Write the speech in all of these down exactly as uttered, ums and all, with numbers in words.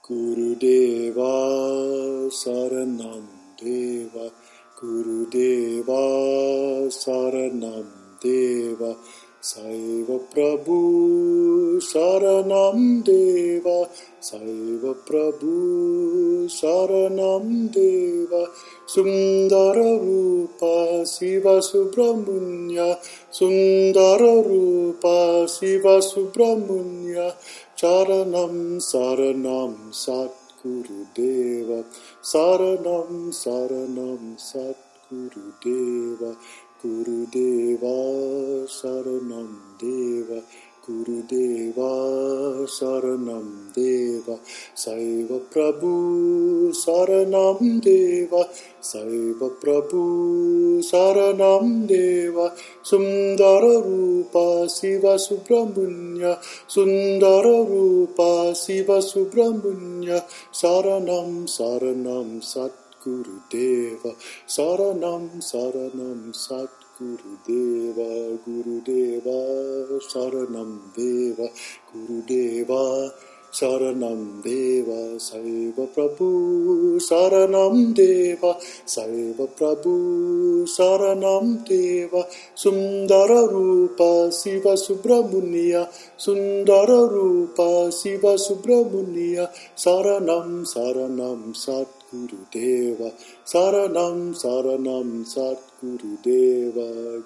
Gurudeva Saranam Deva, Gurudeva Saranam Deva, Saiva Prabhu Saranam Deva, Saiva Prabhu Saranam Deva, Sundara Rupa Siva Subramanya, Sundara Rupa Siva Subramanya, Charanam Saranam Sat Gurudeva, Saranam Saranam Sat Gurudeva, Gurudeva Saranam Deva, Gurudeva Saranam Deva, Saiva Prabhu Saranam Deva, Saiva Prabhu Saranam Deva, Sundara Rupa Siva Subramanya, Sundara Rupa Siva Subramanya, Saranam Saranam Sat Gurudeva, Saranam Saranam Sat Gurudeva, Gurudeva Saranam Deva, Gurudeva Saranam Deva, Saiva Prabhu Saranam Deva, Saiva Prabhu Saranam Deva, Sundara Rupa Siva Subramanya, Sundara Rupa Siva Subramanya, Saranam Saranam Sat Gurudeva, Saranam Saranam Sat Gurudeva,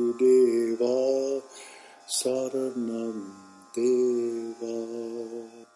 Gurudeva Saranam Deva.